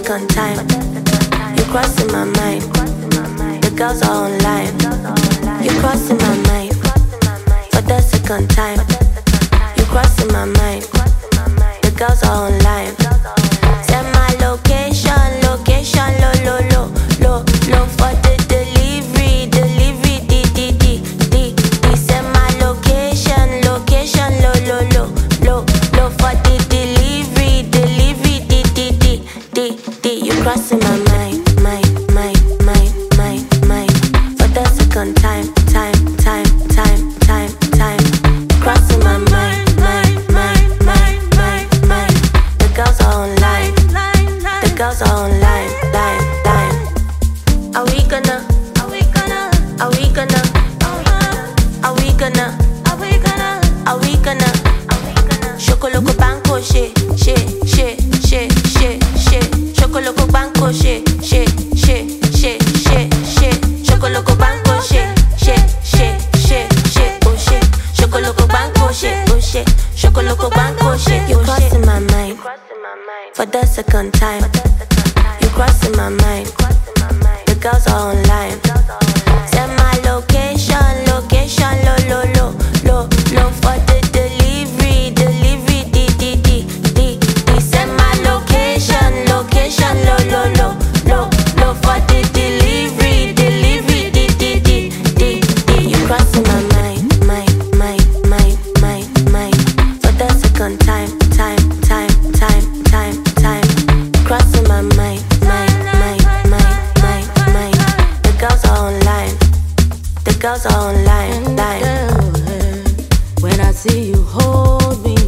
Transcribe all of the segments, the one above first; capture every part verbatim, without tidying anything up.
second time. You crossing my mind. The girls are online. You crossing my mind. For the second time. You crossing my mind. The girls are online. Send my location, location, low, low, low, low, low for the delivery, delivery, d d d d d. Send my location, location, low, low, low, low, low for the delivery, delivery, d d d d d. You crossing my mind, mind, mind, mind, mind, mind. For the second time, time, time, time, time, time. Crossing my mind, mind, mind, mind, mind, mind. The girls are online. The girls are online, line, line. Are we gonna? Are we gonna? Are we gonna? Are we gonna? Are we gonna? Are we gonna? Chocolate banco shit, shit, shit, shit, shit, shit. Chocolate banco shit, shit, shit, shit, shit, shit. Chocolate banco shit, shit, shit, shit, shit. Oh shit. Chocolate banco shit, oh shit. Chocolate banco shit. You crossing my mind for the second time. You crossing my mind. The girls are online. Send my location, location, low, low, low, low, low for the delivery, delivery, d d d d d. Send my location, location, low, low, low, low, low for the delivery, delivery, d d d d d. You crossing my mind, mind, mind, mind, mind, mind. For the second time, time, time, time, time, time. Crossing my mind, mind, mind, mind, mind, mind. The girls are online. The girls are online, line. When I see you hold me,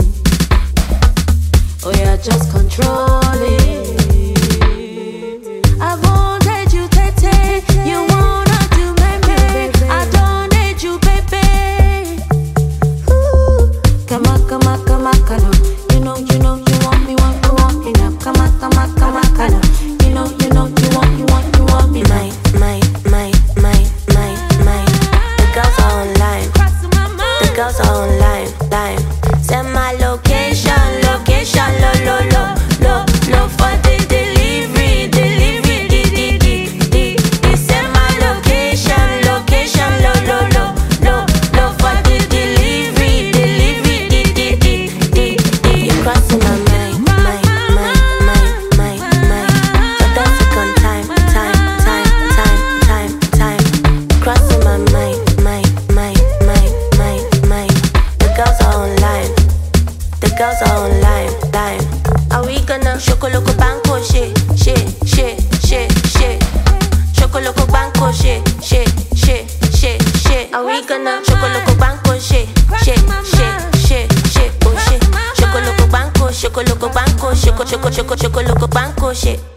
oh yeah, just control it. I wanted you, Tete. You wanna do me, I don't need you, baby. Ooh, come on, come on, come on, come on. You know, you know, you want me, want me, want me now. Come on, come on, come on, come on. You know, you know, you want, you want, you want me now. Mind, mind, mind, mind, mind, mind. The girls are online. The girls are online, line. Send my location, location, low, low, low, low, low for the delivery, delivery, d d d d d. Send my location, location, low, low, low, low, low for the delivery, delivery, d d d d d. You crossing my mind, mind, mind, mind, mind, mind. For the second time, time, time, time, time, time. Crossing my mind, mind, mind, mind, mind, mind. The girls are online. The girls are online, line. Are we gonna chocolate banco shit, shit, shit, shit, shit. Chocolate banco shit, shit, shit, shit, shit. Are we gonna chocolate banco shit, shit, shit, shit, shit, oh shit. Chocolate banco, chocolate banco, choco, choco, choco, chocolate banco shit.